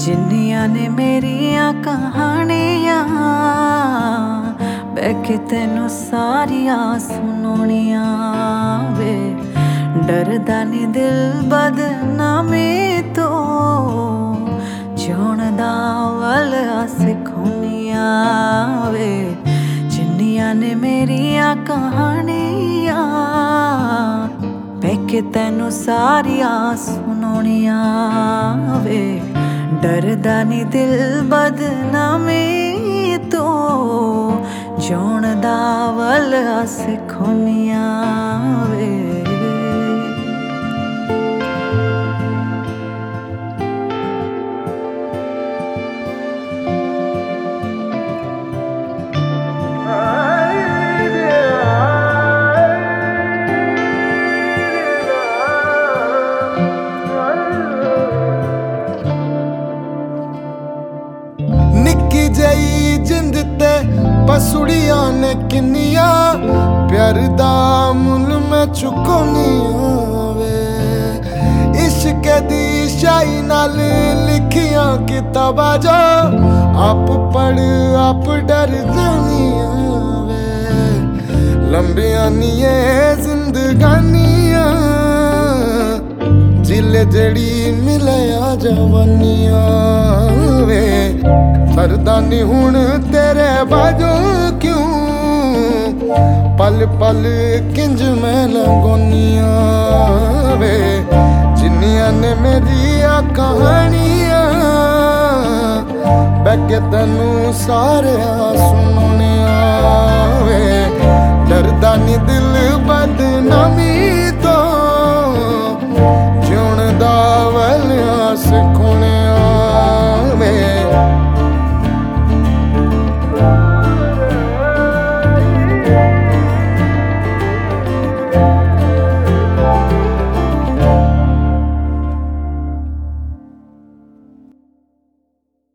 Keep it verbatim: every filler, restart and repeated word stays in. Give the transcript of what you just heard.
जिन्नियां ने मेरिया कहानियां बैठ के तेनू सारिया सुनाउणियां वे। डरदा नी दिल बदनामी तो जिउण दा वल सिखाउणियां वे। जिन्नियां ने मेरिया कहानियां बैठ के तेनू सारिया सुनाउणियां वे। डरदा नी दिल बदनामी तो जिउण दा वल सिखाउणियां वे। निक्की जई जिंद ते पसुड़िया ने किन्निया प्यार दा मुल मैं चुकाउणियां वे। इश्क दी शाही नाल लिखिया किताबां जो आप पढ़ आप डर जानियां वे। लंबियां नी जिंदगानियां जिले जड़ी मिलया जवानियां वे। डरदा नी हुण तेरे बाजू क्यों पल पल किंज मैं लगोनियां वे। जिन्नियां ने मेरिया कहानियां बैठ के तेनू सारे सुनाउणियां वे। डरदा नी दिल